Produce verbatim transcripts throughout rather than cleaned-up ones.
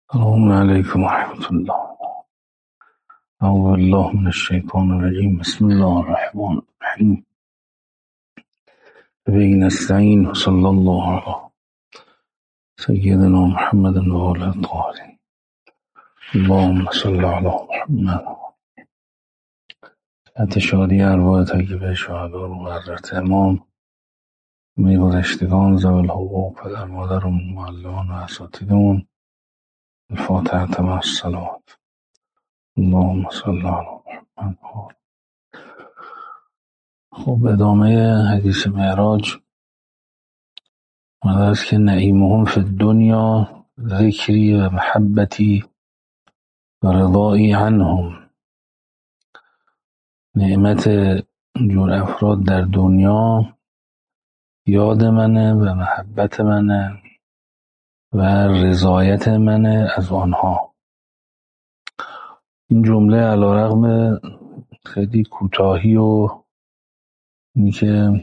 السلام عليكم ورحمة الله. أعوذ بالله من الشيطان الرجيم. بسم الله الرحمن الرحيم. به نستعين. صلى الله على سيدنا محمد وعلى آله الطاهرين. اللهم صل على محمد. اتشادی ارواح طیبه شهدا رو حضرت امام، میگذشتگان ذوی الحقوق، پدر مادر و معلمان و اساتیدمون. الفاتحة مع الصلوات. اللهم صل على محمد. خب ادامه حدیث معراج ماذا است که نعیمهم فی الدنیا ذکری و محبتی و رضایی عنهم. نعمت جور افراد در دنیا یاد منه و محبت منه و رضایت منه از آنها. این جمله علیرغم خیلی کوتاهی و اینی که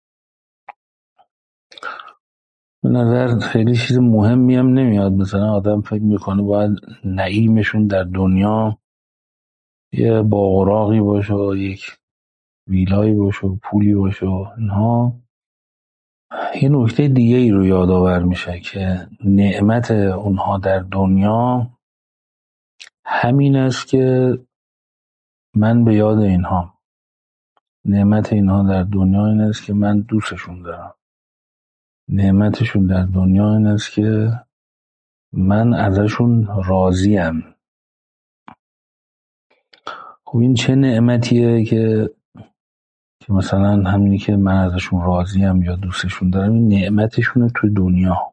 به نظر خیلی چیز مهمی هم نمیاد، مثلا آدم فکر میکنه باید نعیمشون در دنیا یه باغ و راغی باشه و یک ویلایی باشه و پولی باشه و اینها. یه نکته دیگه ای رو یادآور میشه که نعمت اونها در دنیا همین است که من به یاد اینها. نعمت اینها در دنیا این است که من دوستشون دارم. نعمتشون در دنیا این است که من ازشون راضیم. خب این چه نعمتیه که که مثلا همینی که من ازشون راضیم یا دوستشون دارم، این نعمتشونه تو دنیا.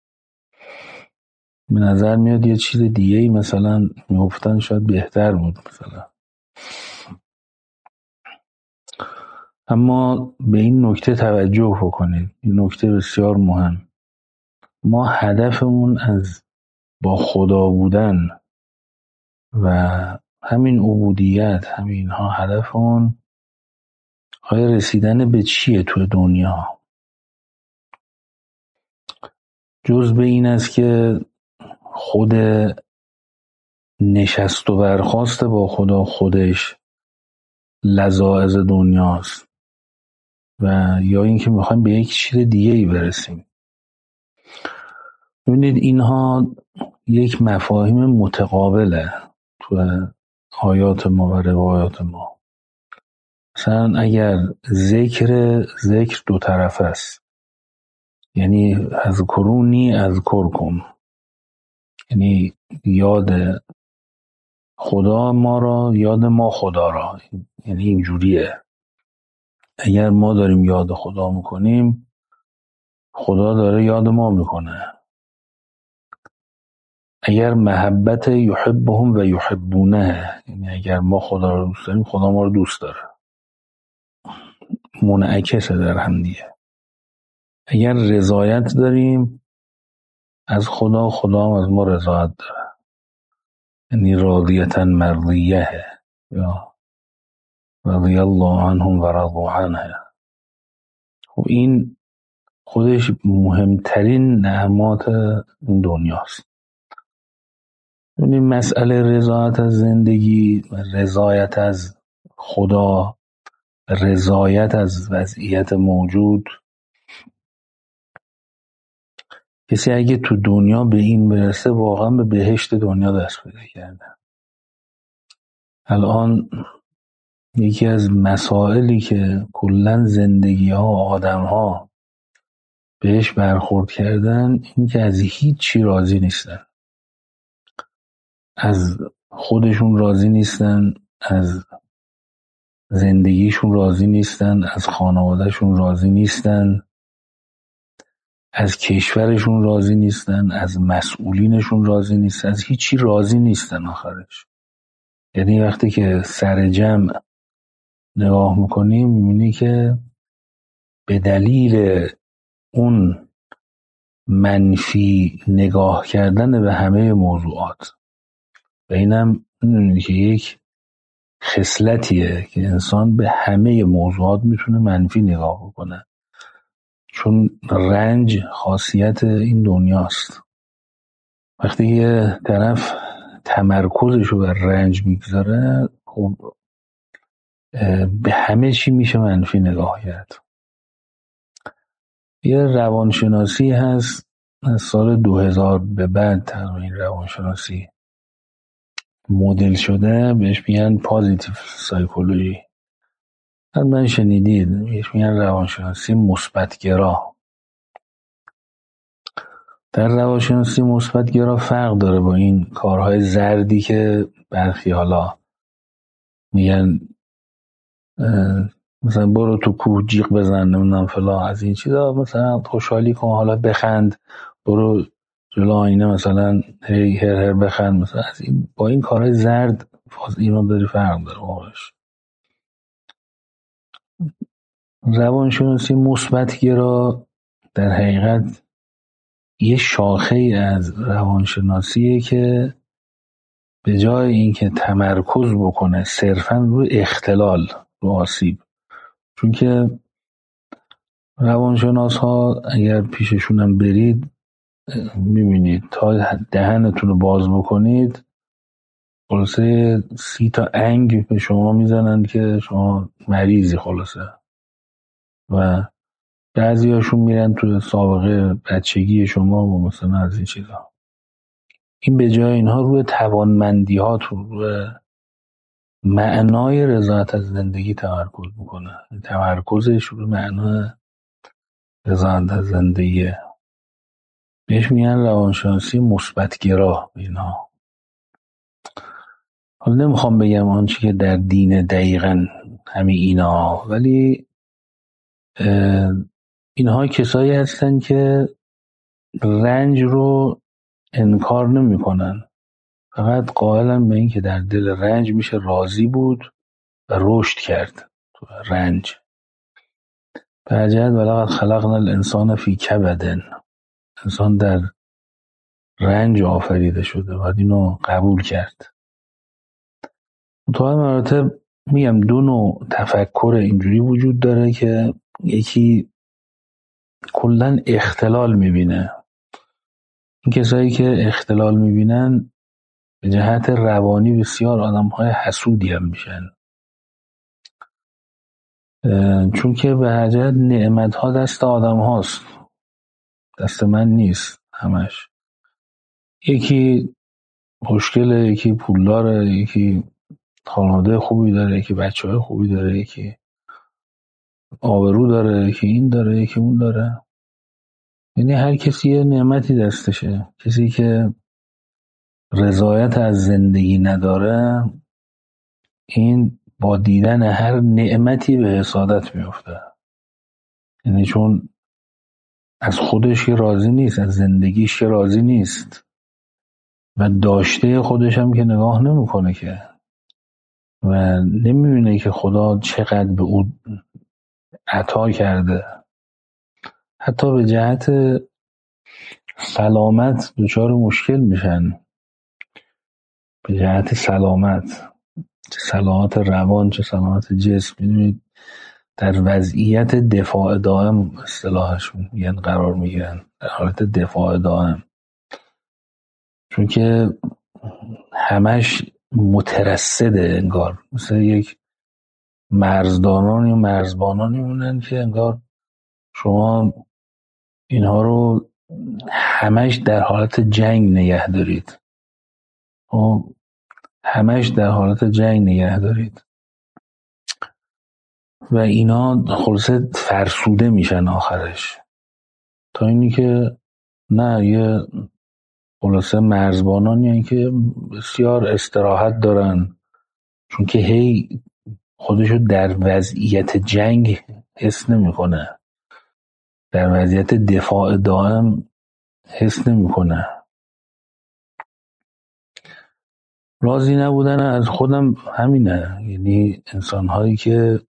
به نظر میاد یه چیز دیگه ای مثلا میگفتن شاید بهتر بود مثلا. اما به این نکته توجه بکنید، این نکته بسیار مهم. ما هدفمون از با خدا بودن و همین عبودیت، همین اینها، هدفمون آیا رسیدن به چیه تو دنیا؟ جز به این است که خود نشست و برخاست با خدا خودش لذاذ دنیاست، و یا اینکه میخوایم به یک چیز دیگه ای برسیم. ببینید اینها یک مفاهیم متقابله تو آیات ما و روایات ما. مثلا اگر ذکر ذکر دو طرف است، یعنی اذکرونی اذکرکم، یعنی یاد خدا ما را، یاد ما خدا را، یعنی اینجوریه. اگر ما داریم یاد خدا میکنیم، خدا داره یاد ما میکنه. اگر محبت یحبهم و یحبونه، یعنی اگر ما خدا رو دوست داریم، خدا ما رو دوست داره. منعکسه در هم دیگه. اگر رضایت داریم از خدا، خدا هم از ما رضایت داره، یعنی راضیتا مرضیه، یا رضی الله عنهم و رضوا عنه. خب این خودش مهمترین نعمات این دنیاست. این مسئله رضایت از زندگی، رضایت از خدا، رضایت از وضعیت موجود، کسی اگه تو دنیا به این برسه واقعا به بهشت دنیا دست پیدا کرده. الان یکی از مسائلی که کلن زندگی ها آدم ها بهش برخورد کردن این که از هیچی راضی نیستن. از خودشون راضی نیستن، از زندگیشون راضی نیستن، از خانوادهشون راضی نیستن، از کشورشون راضی نیستن، از مسئولینشون راضی نیستن، از هیچی راضی نیستن آخرش. یعنی وقتی که سر جمع نگاه میکنیم میبینی که به دلیل اون منفی نگاه کردن به همه موضوعات، و اینم میدونید که یک خصلتیه که انسان به همه موضوعات میتونه منفی نگاه بکنه، چون رنج خاصیت این دنیاست. وقتی یه طرف تمرکزش رو بر رنج میگذاره، خب به همه چی میشه منفی نگاه کرد. یه روانشناسی هست از سال دو هزار به بعد تقریبا این روانشناسی مدل شده، بهش میگن پازیتیو سایکولوژی. حتما شنیدید، بهش میگن روانشناسی مثبت‌گرا. در روانشناسی مثبت‌گرا فرق داره با این کارهای زردی که برخی حالا میگن مثلا برو تو کوه جیغ بزن، نمیدونم فلان، از این چیزا، مثلا خوشحالی کن، حالا بخند، برو جلو آینه مثلا هی هر هر بخند، مثلا از این با این کارهای زرد اینا داری فرق داره. واقعش روانشناسی مثبت‌گرا در حقیقت یه شاخه ای از روانشناسیه که به جای اینکه تمرکز بکنه صرفاً روی اختلال، رو آسیب، چون که روانشناس ها اگر پیششونم برید میبینید تا دهنتون رو باز بکنید خلاصه سی تا انگ به شما میزنن که شما مریضی خلاصه، و بعضی هاشون میرن تو سابقه بچگی شما و مثلا از این چیزا. این به جای اینها روی توانمندی هاتون، روی معنای رضایت از زندگی تمرکز میکنه. تمرکزش روی معنای رضایت از زندگی، بهش میگن روانشناسی مثبت‌گرا. اینها حالا نمیخوام بگم آنچه که در دین دقیقاً همین اینا، ولی اینها کسایی هستن که رنج رو انکار نمی کنن، فقط قائلن به این که در دل رنج میشه راضی بود و رشد کرد تو رنج. برجد ولقد خلقنا الانسان فی کبد، انسان در رنج آفریده شده، باید اینو قبول کرد. تو این مراتب میگم دو نوع تفکر اینجوری وجود داره که یکی کلا اختلال میبینه. این کسایی که اختلال میبینن به جهت روانی بسیار آدمهای حسودی هم میشن، چون که به هر جهت نعمتها دست آدم هاست، دست من نیست همش. یکی خوشگله، یکی پولداره، یکی خانواده خوبی داره، یکی بچه های خوبی داره، یکی آبرو داره، یکی این داره، یکی اون داره. یعنی هر کسی یه نعمتی دستشه. کسی که رضایت از زندگی نداره، این با دیدن هر نعمتی به حسادت میفته. یعنی چون از خودش که راضی نیست، از زندگیش که راضی نیست، و داشته خودش هم که نگاه نمیکنه که، و نمیبینه که خدا چقدر به او عطا کرده. حتی به جهت سلامت دچار مشکل میشن، به جهت سلامت، چه سلامت روان چه سلامت جسم. میدونید در وضعیت دفاع دائم اصطلاحشون میگن قرار میگیرن، در حالت دفاع دائم، چون که همش مترصده، انگار مثل یک مرزداران یا مرزبانانی مونن که انگار شما اینها رو همش در حالت جنگ نگه دارید، همش در حالت جنگ نگه دارید و اینا خلاصه فرسوده میشن آخرش، تا اینی که نه، یه خلاصه مرزبانانی هستن که بسیار استراحت دارن، چون که هی خودشو در وضعیت جنگ حس نمیکنه، در وضعیت دفاع دائم حس نمیکنه. راضی نبودن از خودم همینه، یعنی انسان هایی که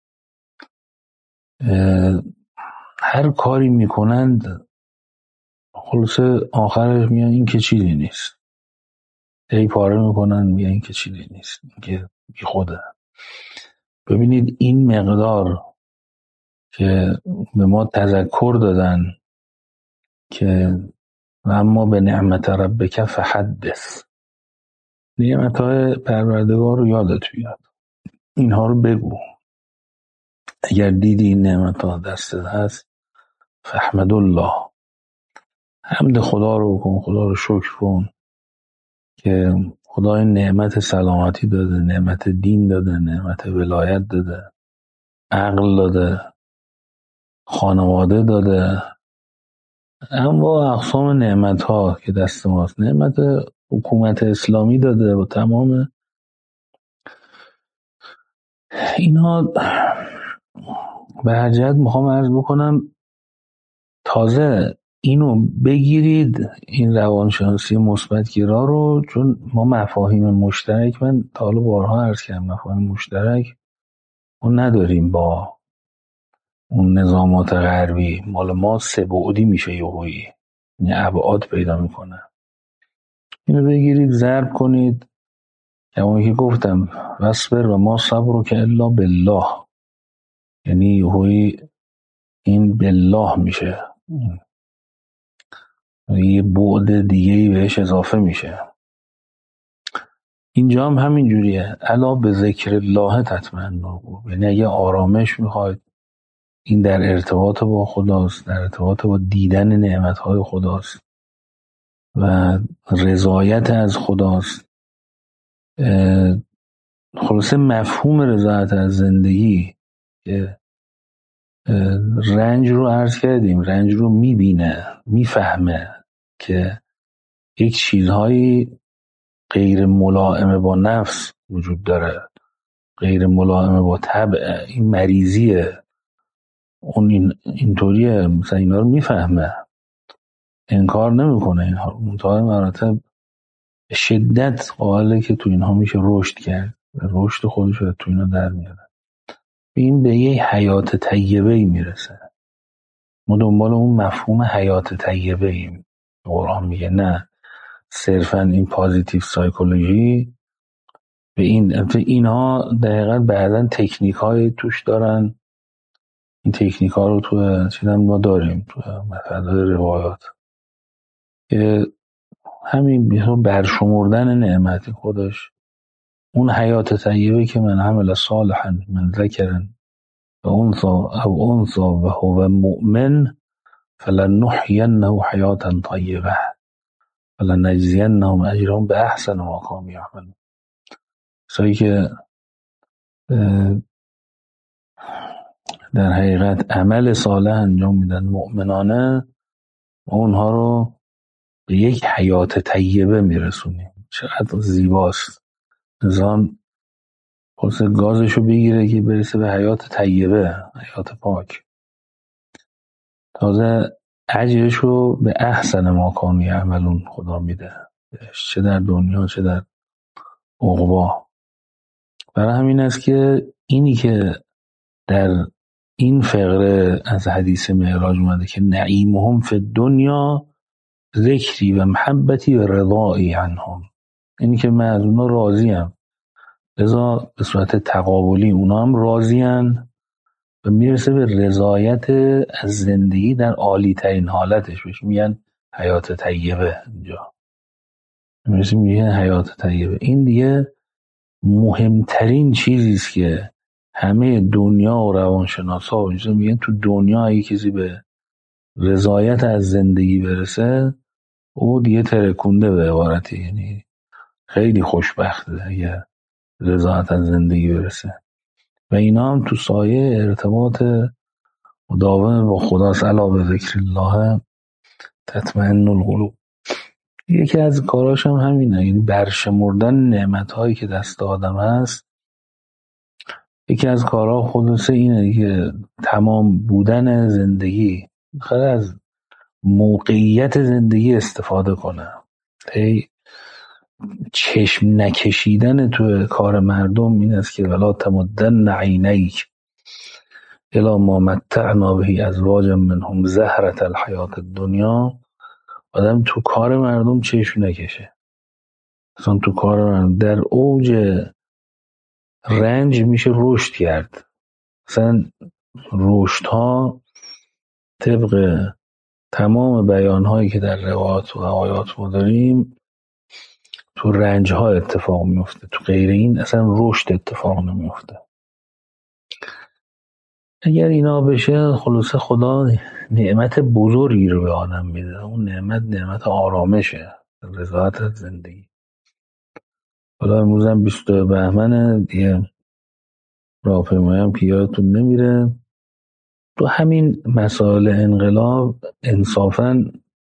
هر کاری میکنند خلاصه آخرش میگن این که چیزی نیست، هی پاره میکنن میگن این که چیزی نیست، این که بی خوده. ببینید این مقدار که به ما تذکر دادن که و اما به نعمت ربک فحدث، نعمتهای پروردگار رو یادت بیاد، اینها رو بگو. اگر دیدی این نعمتها دستت هست فاحمد الله، حمد خدا رو بکن، خدا رو شکر کن که خدا این نعمت سلامتی داده، نعمت دین داده، نعمت ولایت داده، عقل داده، خانواده داده، اما اقسام نعمت ها که دست ماست. نعمت حکومت اسلامی داده و تمام اینا. به هر جهت میخوام عرض بکنم تازه اینو بگیرید، این روانشناسی مثبت‌گرا رو، چون ما مفاهیم مشترک، من تا حالا بارها عرض کردم مفاهیم مشترک ما نداریم با اون نظامات غربی. مال ما سه بعدی میشه یهویی، یعنی ابعاد پیدا میکنه. اینو بگیرید ضرب کنید، همون که گفتم واصبر و ما صبر که الا بالله، یعنی یهویی این بالله میشه، یه بعد دیگه‌ای بهش اضافه میشه. اینجا هم همین جوریه، الا به ذکر الله تطمئن القلوب، یعنی اگه آرامش میخواید، این در ارتباط با خداست، در ارتباط با دیدن نعمتهای خداست و رضایت از خداست. خلاصه مفهوم رضایت از زندگی که رنج رو عرض کردیم، رنج رو میبینه، میفهمه که یک چیزهایی غیر ملائمه با نفس وجود داره، غیر ملائمه با طبع، این مریضیه، اون این اینطوریه، مثلا اینا رو میفهمه، انکار نمیکنه اینها رو، منتهای مراتب شدت قائله که تو اینها میشه رشد کرد، رشد خودش رو تو اینا در میاره. این به یه حیات طیبه ای میرسه. ما دنبال اون مفهوم حیات طیبه ایم. قرآن میگه نه صرفا این پازیتیو سایکولوژی، به این اینها دقیقا بعدن تکنیک های توش دارن. این تکنیک ها رو تو چیزم ما داریم تو مثلا روایات، که همین بیشتر برشمردن نعمت خودش، اون حیات طیبه که من عمل صالحا من ذکرن و انثى او انثى و هو مؤمن فلنحینه حیاتا طیبه فلنجزینهم اجرهم باحسن ما كانوا یعملون. سایی که در حقیقت عمل صالح انجام میدن مؤمنانه، و اونها رو به یک حیات طیبه میرسونیم. چقدر زیباست. انسان خلاص گازشو بگیره که برسه به حیات طیبه، حیات پاک. تازه اجرشو به احسن ما کانوا یعملون خدا میده، چه در دنیا چه در عقبا. برای همین است که اینی که در این فقره از حدیث معراج اومده که نعیمهم فی الدنیا ذکری و محبتی و رضایی عنهم، اینی که من از اونا راضیم، لذا به صورت تقابلی اونا هم راضین و میرسه به رضایت از زندگی در عالی ترین حالتش، بهش میگن حیات طیبه. اینجا میرسه میگن حیات طیبه. این دیگه مهمترین چیزیست که همه دنیا و روانشناسا و اینجا میگن تو دنیا اگه کسی به رضایت از زندگی برسه، او دیگه ترکونده به عبارتی، یعنی خیلی خوشبخته اگه رضایت از زندگی برسه. و اینا هم تو سایه ارتباط مداوم با خداست. الا به ذکر الله تطمئن القلوب. یکی از کاراش هم همینه، یعنی برشمردن نعمت‌هایی که دست آدم هست. یکی از کارها خودش اینه که تمام بودن زندگی، خیلی از موقعیت زندگی استفاده کنه، هی چشم نکشیدن تو کار مردم این است که ولا تمدن عینیک الی ما متعنا به ازواجا منهم زهرة الحیات الدنیا. آدم تو کار مردم چشم نکشه، اصلا تو کار مردم در اوج رنج میشه رشد کرد. مثلا رشد ها طبق تمام بیانهایی که در روایات و آیات ما داریم تو رنج ها اتفاق میفته، تو غیر این اصلا رشد اتفاق نمیفته. اگر اینا بشه خلاصه خدا نعمت بزرگی رو به آدم میده. اون نعمت نعمت آرامشه، رضایت از زندگی. حالا امروز هم بیست و دو بهمنه دیگه، راهپیمایی هم که یادتون نمیره. تو همین مسائل انقلاب انصافاً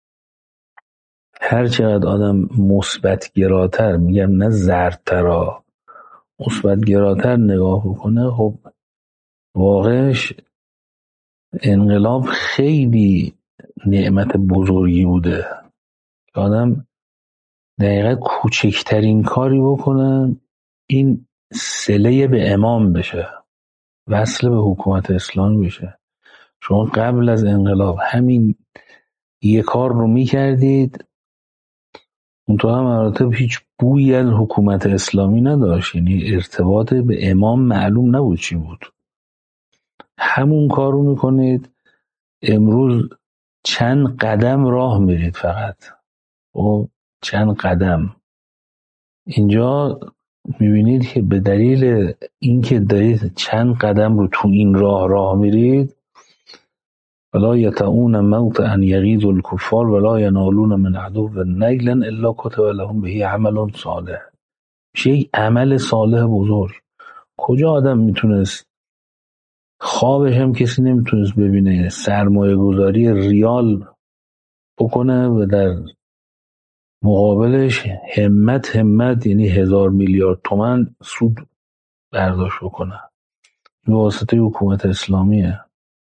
هر چقدر آدم مثبت گراتر، میگم نه زردترا، مثبت گراتر نگاه بکنه، خب واقعش انقلاب خیلی نعمت بزرگی بوده که آدم دقیقا کوچکترین کاری بکنه این صله به امام بشه، وصل به حکومت اسلام بشه. شما قبل از انقلاب همین یه کار رو میکردید، اون تو هم مراتب هیچ بویی از حکومت اسلامی نداشت، یعنی ارتباط به امام معلوم نبود چی بود. همون کار رو میکنید امروز چند قدم راه میرید فقط، و چند قدم اینجا میبینید که به دلیل اینکه دارید چند قدم رو تو این راه راه میرید، ولا یطؤون موطئا یغیظ الکفار ولا ینالون من عدو نیلا الا کتب لهم به عمل صالح. میشه یک عمل صالح بزرگ. کجا آدم میتونست، خوابش هم کسی نمیتونست ببینه، سرمایه گذاری ریال بکنه و در مقابلش همت همت یعنی هزار میلیارد تومن سود برداشت بکنه. به واسطه حکومت اسلامیه.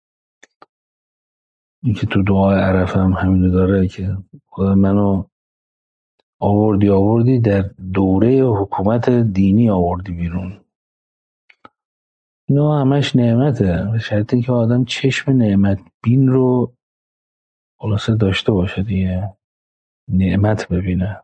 این که تو دعای عرفه هم همینو داره که خدا منو آوردی آوردی در دوره حکومت دینی آوردی بیرون. اینا همش نعمته، به شرطی که آدم چشم نعمت بین رو خلاصه داشته باشه دیگه، نعمت ببینه.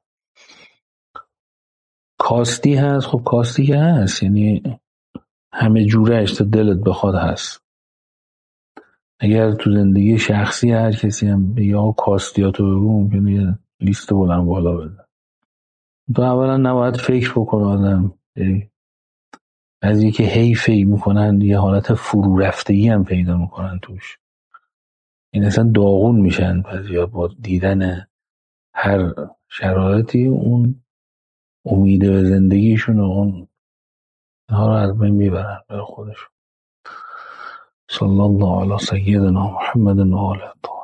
کاستی هست، خب کاستی که هست، یعنی همه جورش تا دلت بخواد هست. اگر تو زندگی شخصی هر کسی هم بگه آقا کاستیاتو بگو، ممکنه یه لیست بلند بالا بده. تو اولا نباید فکر بکنه آدم، از یکی هی فکر میکنن یه حالت فرو رفتگی هم پیدا میکنن توش، این اصلا داغون میشن پس یا با دیدن هر شرایطی اون امید به زندگیشون و اون ها رو از بین میبرن برای خودشون. صلی الله علی سیدنا محمد و آله.